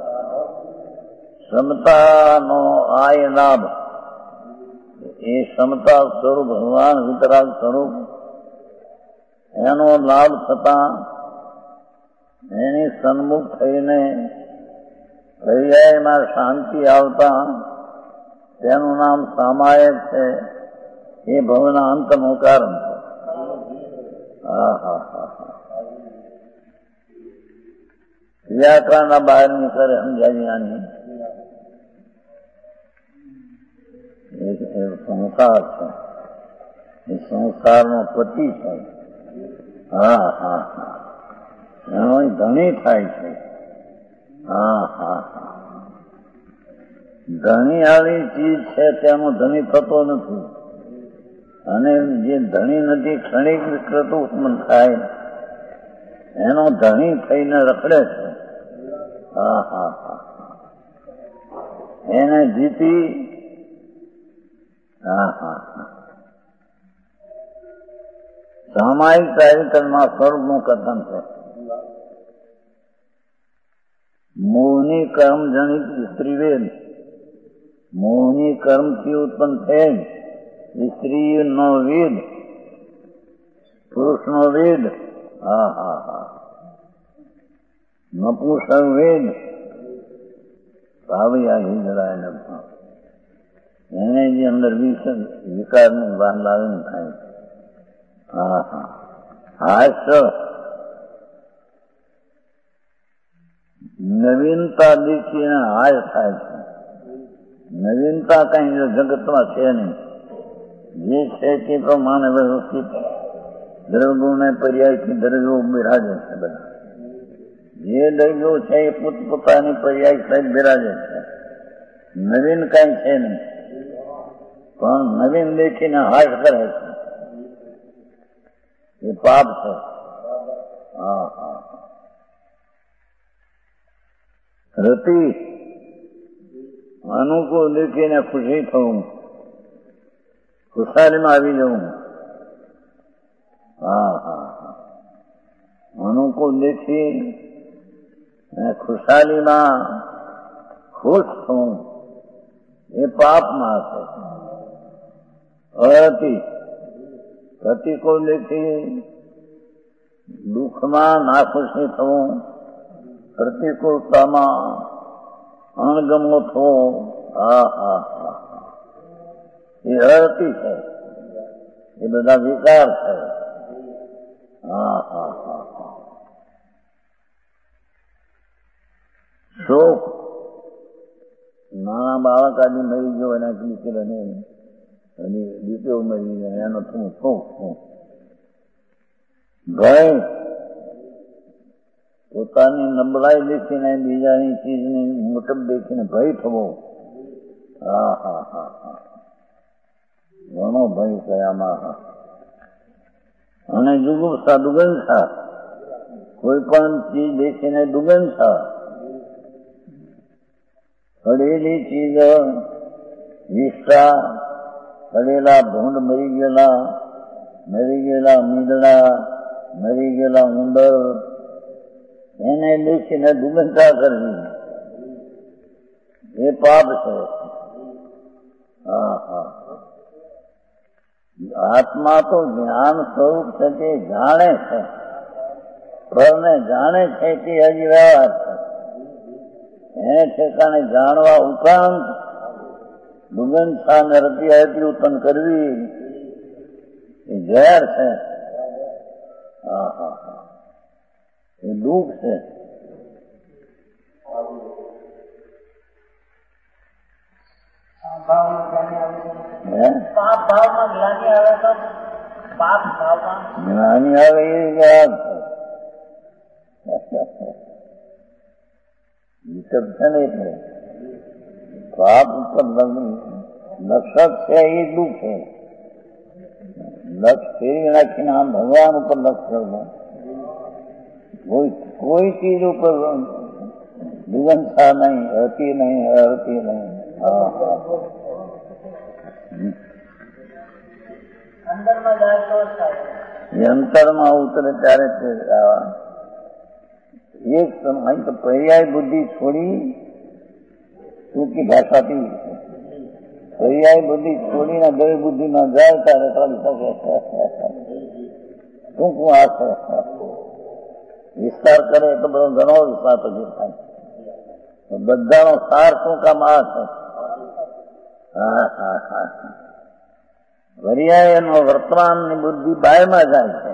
ક્ષમતાનો આય લાભ, એ ક્ષમતા સ્વરૂપ ભગવાન વિતરાગ સ્વરૂપ, એનો લાભ થતા એની સન્મુખ થઈને પર્યાયમાં શાંતિ આવતા તેનું નામ સામાયિક છે. એ ભવના અંતનું કારણ છે. હા હા હા, વ્યાકરણના બહારની કરે સમજાવી આની સંસાર છે, એ સંસારનો પતિ છે. હા હા હા, એનો ધણી થાય છે. હા હા હા, ધણી આવી ચીજ છે તેનો ધણી થતો નથી, અને જે ધણી નથી ક્ષણિક વિકૃત ઉત્પન્ન થાય એનો ધણી થઈને રખડે છે. હા હા હા, એને જીતી. હા હા હા, સામાયિક ચારિત્રના સ્વરૂપનું કથન છે. મોહની કર્મ જનિત સ્ત્રીવેદ, મોહની કર્મથી ઉત્પન્ન થયેલ સ્ત્રીનો વેદ, પુરુષનો વેદ. હા હા હા, નપુંસક વેદ ભાવ્યા હિજરાય લગતા, એને જે અંદર વિકારની બહાર લાવીને થાય. હા હા, હાસ્ય નવીનતા દેખીને હાય થાય છે. નવીનતા કઈ જગતમાં છે નહીં, જે છે તે પ્રમાણે વ્યવસ્થિત દ્રવ્યોને પર્યાયથી દ્રવ્યો બિરાજે છે. બધા જે દ્રવ્યો છે એ પોતપોતાની પર્યાય સહિત બિરાજે છે. નવીન કઈ છે નહીં, પણ નવીન દેખીને હાશ કરે છે, એ પાપ છે. હા હા, રતિ અનુકૂળ દેખીને ખુશી થવું, ખુશાલીમાં આવી જવું. હા હા હા, અનુકૂળ દેખી અને ખુશાલીમાં ખુશ થવું એ પાપમાં છે. પ્રતિકૂળથી દુઃખમાં નાખુશી થવું, પ્રતિકૂળતામાં અણગમો થવો, એ અરતિ છે. એ બધા વિકાર છે. શોક, નાના બાળક આજે મરી ગયો એના દીકરાને અને દીકરો મરી ગયો એનો શું શોક શું. ભય, પોતાની નબળાઈ દેખીને બીજાની ચીજની મોટપ દેખીને ભય થવો. ઘણો ભય કયામાં. અને જુગુપ્સા, દુગંસા, કોઈ પણ ચીજ દેખીને દુગંસા. પડેલી ચીજ, વિષા, પડેલા ભૂંડ મરી ગયેલા મીંદડા, મરી ગયેલા ઉંદર, એને દેખીને દુગંસા કરવી એ પાપ છે. આત્મા તો જ્ઞાન સ્વરૂપ છે તે જાણે છે, પરને જાણે છે તે હજી વ્યવહાર છે. એને ઠેકાણે જાણવા ઉપરાંત દુગંસા ને રતિ ઉત્પન્ન કરવી એ ઝેર છે. એ દુઃખ છે. જ્ઞાની આવે એ યાદ છે ને. એટલે પાપ ઉપર લક્ષક છે એ દુઃખ છે. લક્ષ ફેરવી નાખીને આમ ભગવાન ઉપર લક્ષ કરવું, કોઈ ચીજ ઉપર દુગંસા નહીં, હરતી નહીં. અંતરમાં ઉતરે ત્યારે એક સમય તો પર્યાય બુદ્ધિ છોડી ટૂંકી ભાષાથી પર્યાય બુદ્ધિ છોડીને ગઈ બુદ્ધિમાં જાય ત્યારે ચાલી શકે. ટૂંકું આ છે. વિસ્તાર કરે તો બધો ઘણો વિસ્તાર પછી થાય. બધાનો સાર ટૂંકામાં આ છે. પર્યાય એનો વર્તમાનની બુદ્ધિ બાયમાં જાય છે.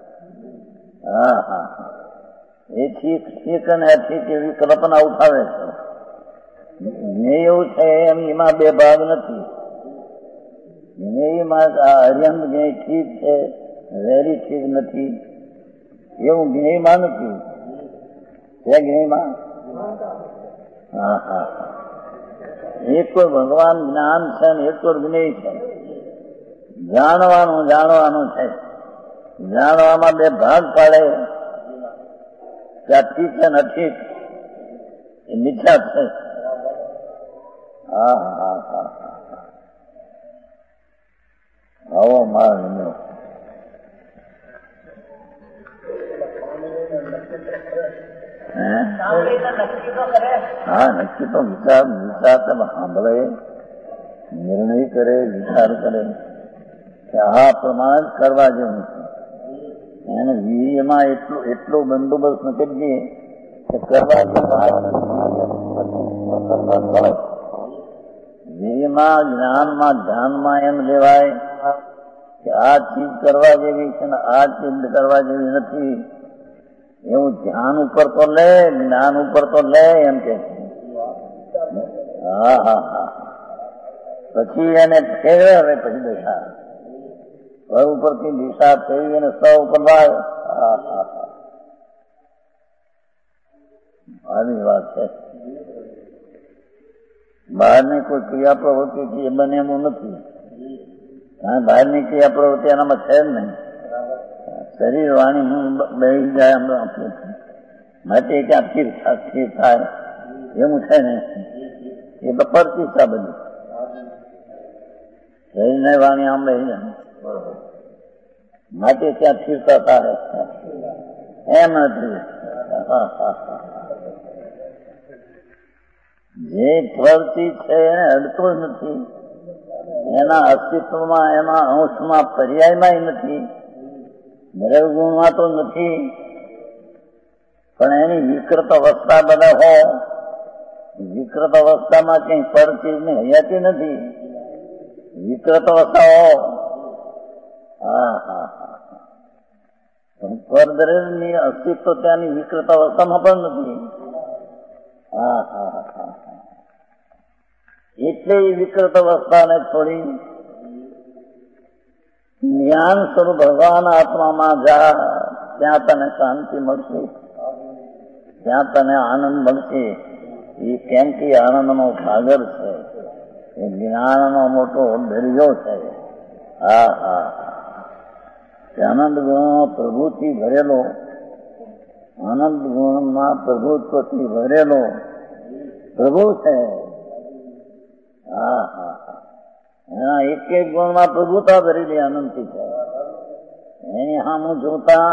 એ ઠીક અને અઠીક એવી કલ્પના ઉઠાવે છે. જ્ઞેય એવું છે એમ એમાં બે ભાગ નથી. જ્ઞેયમાં હરિયમ જ્ઞેય ઠીક છે, વેરી ઠીક નથી એવું જ્ઞેયમાં નથી. છે જ્ઞેયમાં એક તો ભગવાન જ્ઞાન છે ને એક તો જ્ઞેય છે. જાણવાનું છે. જાણવામાં બે ભાગ પાડે કે આ ઠીક છે ને ઠીક એ મિથ્યા છે. આવો માર નિયો. નક્કી તો વિચાર સાંભળે, નિર્ણય કરે, વિચાર કરે કે આ પ્રમાણે જ કરવા જેવું છે. એને વીર્યમાં એટલો બંદોબસ્ત કરી દઈએ કે કરવા વીર્યમાં, જ્ઞાનમાં, ધ્યાનમાં એમ લેવાય કે આ ચીજ કરવા જેવી છે ને આ ચીજ કરવા જેવી નથી. એવું ધ્યાન ઉપર તો લે, જ્ઞાન ઉપર તો લે એમ કે પછી એને ફેરવે. હવે પછી દશા ઘર ઉપરથી દિશા ફેરવી અને સ ઉપર લાવે. આવી વાત છે. બહારની કોઈ ક્રિયા પ્રવૃત્તિથી એ બને એમ નથી. કારણ બહારની ક્રિયા પ્રવૃત્તિ એનામાં છે જ નહીં. શરીર વાણી બેસી જાય માટે ક્યાં સ્થિર થાય એવું છે ને. એ તો પરતિષ્ઠા બધી શરીરને વાણી આમ બેસી જાય માટે ત્યાં સ્થિરતા થાય એમ નથી. જે ફળથી છે એને અડતો જ નથી, એના અસ્તિત્વમાં, એના અંશમાં, પર્યાયમાં નથી, દ્રવ્યગુણમાં તો નથી, પણ એની વિકૃત અવસ્થા બધા હો, વિકૃત અવસ્થામાં કઈ પર ચીજની હયાતી નથી, વિકૃત અવસ્થા હો. પરદ્રવ્યની અસ્તિત્વ ત્યાંની વિકૃત અવસ્થામાં પણ નથી. એટલે એ વિકૃત અવસ્થાને છોડી જ્ઞાન સ્વરૂપ ભગવાન આત્મામાં જા, ત્યાં તને શાંતિ મળશે, ત્યાં તને આનંદ મળશે. એ કેમ કે આનંદનો સાગર છે, એ જ્ઞાનનો મોટો દરિયો છે. આનંદ ગુણમાં પ્રભુથી ભરેલો, આનંદ ગુણમાં પ્રભુત્વથી ભરેલો પ્રભુ છે. એના એક એક ગુણમાં પ્રભુતા ભરેલી આનંદથી છે. એની સામું જોતા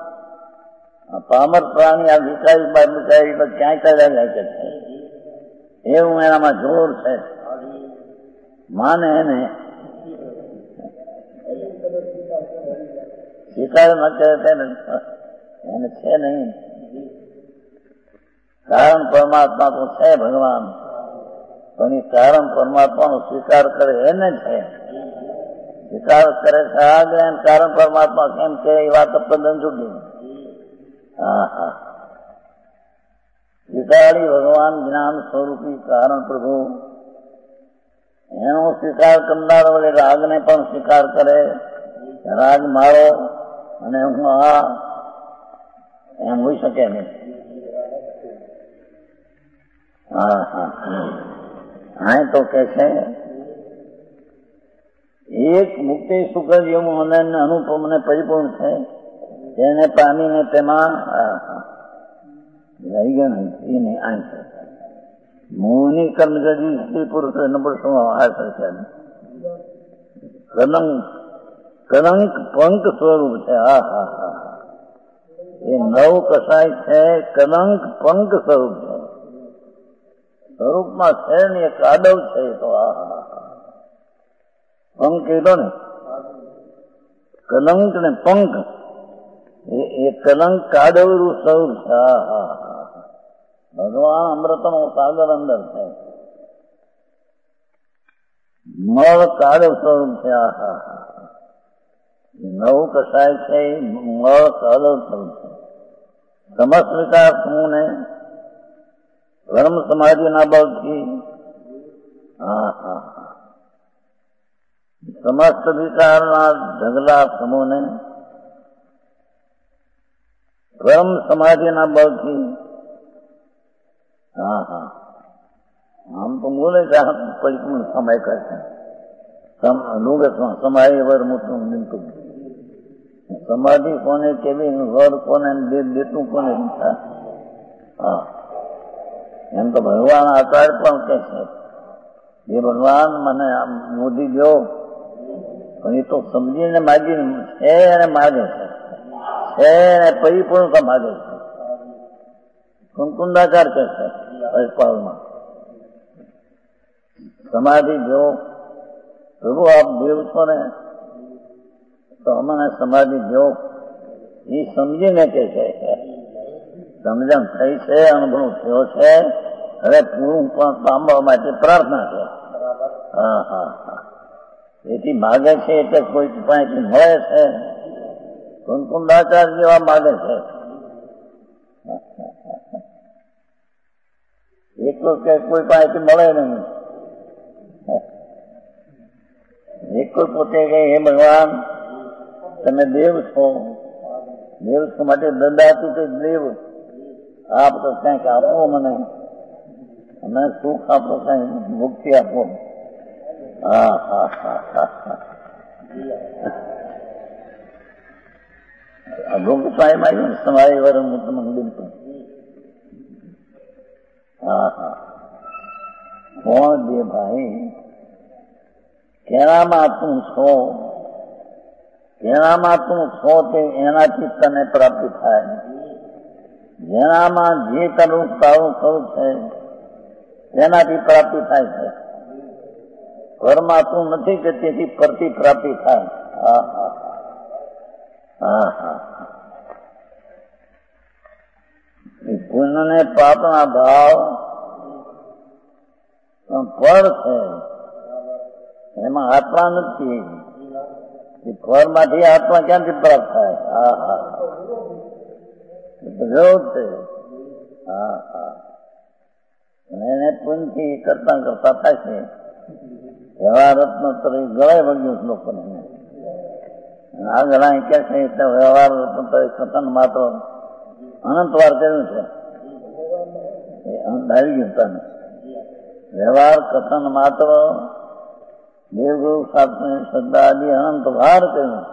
પામર પ્રાણી આ વિકારી ક્યાંય કર્યા જાય છે, એવું એનામાં જોર છે. માને એને સ્વીકાર ન કરે એને છે નહીં. કારણ પરમાત્મા તો છે ભગવાન, પણ એ કારણ પરમાત્માનો સ્વીકાર કરે એને છે. સ્વીકાર કરે છે કારણ પરમાત્મા કેમ છે એ વાત તદ્દન છૂટી. સ્વીકારી ભગવાન જ્ઞાન સ્વરૂપી કારણ પ્રભુ, એનો સ્વીકાર કરનાર વડે રાગને પણ સ્વીકાર કરે. રાગ મારો અને હું એમ હોઈ શકે નહીં. હા તો કે છે એક મુક્તિ સુખ જેવું અને અનુપમને પરિપૂર્ણ છે, તેને પામીને તેમાં રહી ગયા નહીં. આ છે મોહની કર્મગજી સ્ત્રી પુરુષ નંબર શું છે. કલંક પંક સ્વરૂપ છે. એ નવ કસાય છે, કલંક પંક સ્વરૂપ છે. સ્વરૂપમાં છે ને એક આડવ છે. તો પંક કીધો ને, કલંક ને પંક, એ કલંક કાડવરું સ્વરૂપ છે. ભગવાન અમૃતનો સાગર અંદર છે. મળ કાડવ સ્વરૂપ છે. નવ કસાય છે, મળ કાડવ સ્વરૂપ છે. સમસ્ત વિકાસ ને ધર્મ સમાધિના બળથી સમસ્ત વિકારના ઢગલા સમૂહને ધર્મ સમાધિના બળથી આમ તો બોલે છે પરિપૂર્ણ સમય કરશે. સમાધિ વર મોટું બિલકુલ સમાધિ કોને કેવી, વર કોને, દેતું કોને. એમ તો ભગવાન આચાર્ય પણ કે છે એ ભગવાન મને મોદી દો, પણ એ તો સમજીને માગીને છે એને માગે છે એને પરિપૂર્ણતા માગે છે. કુંકુંદાચાર કે છે અજપાલમાં સમાધિ જો પ્રભુ આપ દેવ છો ને તો અમને સમાધિ દો, એ સમજીને કે છે. સમજણ થઈ છે, અનુભવ થયો છે, હવે પૂરું પણ પામવા માટે પ્રાર્થના છે. એથી માગે છે એટલે કોઈ પાસેથી મળે છે. કુંકુંદાચાર જેવા માગે છે. એટલું કે કોઈ પાસેથી મળે નહીં. એક પોતે કહે હે ભગવાન તમે દેવ છો, દેવ છો માટે દદાતી તો દેવ આપ તો કંઈક આપો મને, અને સુખ આપો, કઈ મુક્તિ આપો. અભોગતામાં આવ્યું ને સમાય વર મુક્ત બિલકુલ. કોણ દે ભાઈ, કેનામાં તું છો, કેનામાં તું છો તે એનાથી તને પ્રાપ્તિ થાય. જેનામાં જે તારું તારું સ્વરૂપ છે એનાથી પ્રાપ્તિ થાય છે. પરમાત્મા નથી કે તેથી પરથી પ્રાપ્તિ થાય. હા હા હા હા. પુણ્ય ને પાપના ભાવ ફળ છે, એમાં આત્મા નથી. ફળ માંથી આત્મા ક્યાંથી પ્રાપ્ત થાય? હા હા જરૂર છે. હા હા. એને પુણ્યથી કરતા કરતા થાય છે. વ્યવહાર રત્ન તરીકે ગળાઈ વળ્યું લોકોને. આ ગળા કે છે એટલે વ્યવહાર રત્ન તરીકે કથન માત્ર અનંત વાર કર્યું છે. આવી ગયું તને વ્યવહાર કથન માત્ર દેવગુરુ સાથે શ્રદ્ધા આદિ અનંત વાર કર્યું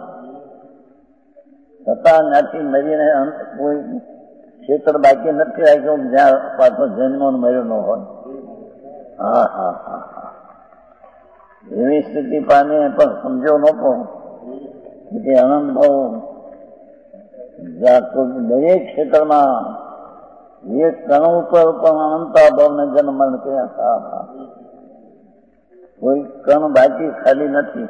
છતાં ત્યાંથી મરીને કોઈ ક્ષેત્ર બાકી નથી રાખ્યું જ્યાં પાછો જન્મ મર્યો ન હોય. હા હા હા હા. એવી સ્થિતિ પામી પણ સમજો નતો કે અનંત ભાવ દરેક ક્ષેત્રમાં એક કણ ઉપર પણ અનંતા ભાવને જન્મ કર્યા. કોઈ કણ બાકી ખાલી નથી.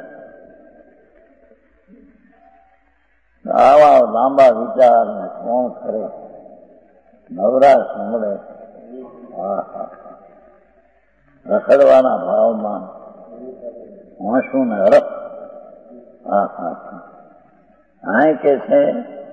આવા લાંબા વિચાર ને કોણ કરે? નવરાશ મળે. હા હા. રખડવાના ભાવમાં હોંશું ને હરખ. હા હા હા. આ કે છે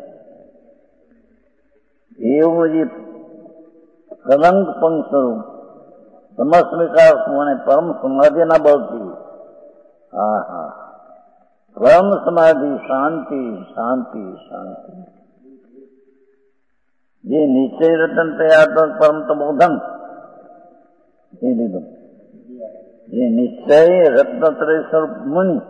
એવું જે કલંક પણ સ્વરૂપ સમસ્ત વિકાસ અને પરમ સમાધિના બળથી. હા હા. પરમ સમાધિ શાંતિ શાંતિ શાંતિ. જે નિશ્ચય રતન તૈયાર પરમ તબોધન એ લીધું. જે નિશ્ચય રત્નત્રય સ્વરૂપ મુનિ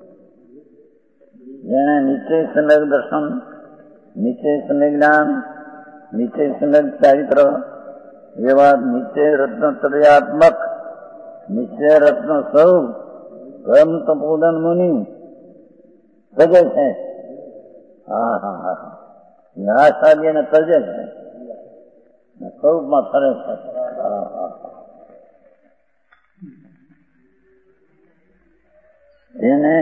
જેને નિશ્ચય સમ્યક દર્શન, નિશ્ચય સમ્યક જ્ઞાન, નિશ્ચય સમ્યક ચારિત્ર એવા નિશ્ચય રત્નત્રયાત્મક નિશ્ચય રત્ન સ્વરૂપ પરમ તપોધન મુનિ તજે છે. હા હા હા. નિરાશાદીને તજે છે, સ્વરૂપમાં ફરે છે. હા હા. એને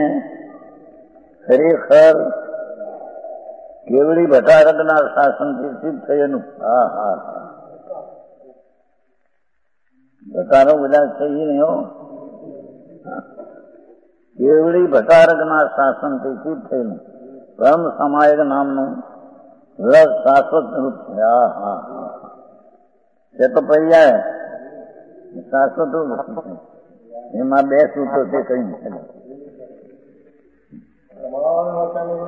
ખરેખર કેવડી ભટારકના શાસનથી સિદ્ધ થયેલું. હા હા હા. ભટારક બધા થઈ નહીં. કેવડી ભટારકના શાસનથી સિદ્ધ થયેલું પરમ સમાયક નામનું રસ શાશ્વત રૂપ છે. હા હા હા. તે તો પડી જાય શાશ્વત રૂપ. એમાં બે સૂત્રો તે કહ્યું છે.